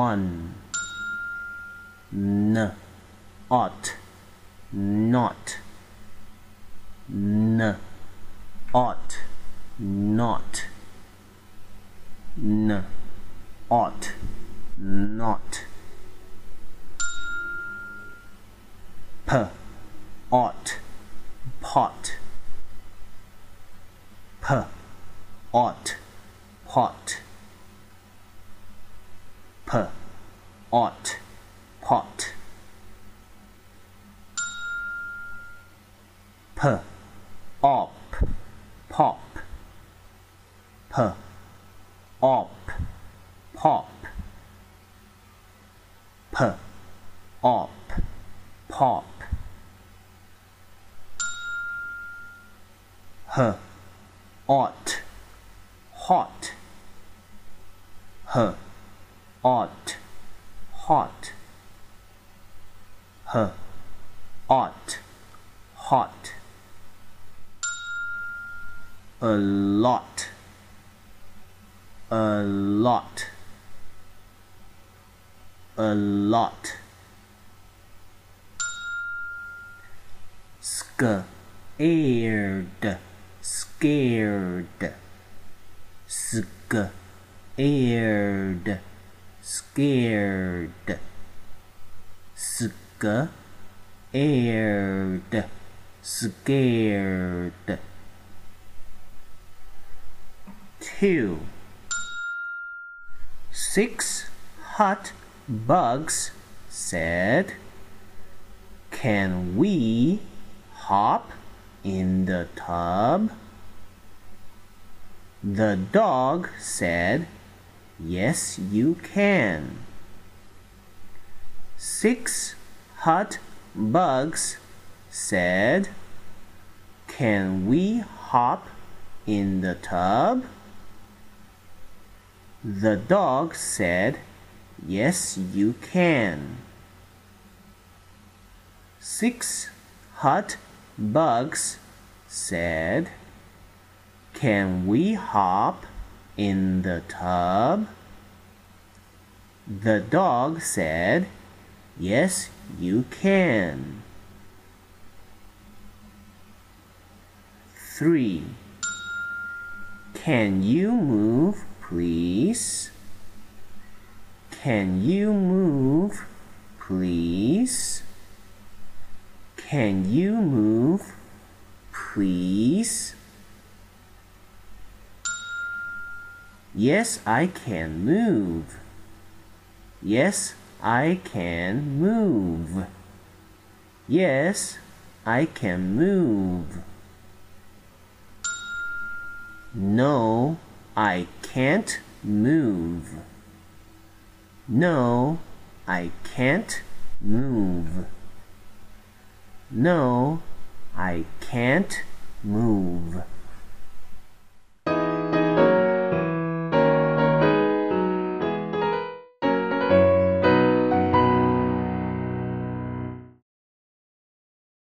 on, n, ought, not, n, ought, not, n, ought, not, p, ought, pot, p, ought, pot, p, ought, pot, p, op, pop, p, op, pop, p, op, pop, h, ought, hot, h, ought, hot, h, ought, hot, a lot, a lot, a lot, scared, scared, scared, scared, scared, scared. 2. 6 hot bugs said, "Can we hop in the tub?" The dog said, "Yes, you can." 6 hot bugs said, "Can we hop in the tub?" The dog said, "Yes, you can." 6 hot bugs said, "Can we hop in the tub?" The dog said, "Yes, you can." 3. Can you move, please? Can you move, please? Can you move, please? Yes, I can move. Yes, I can move. Yes, I can move. No, I can't move. No, I can't move. No, I can't move.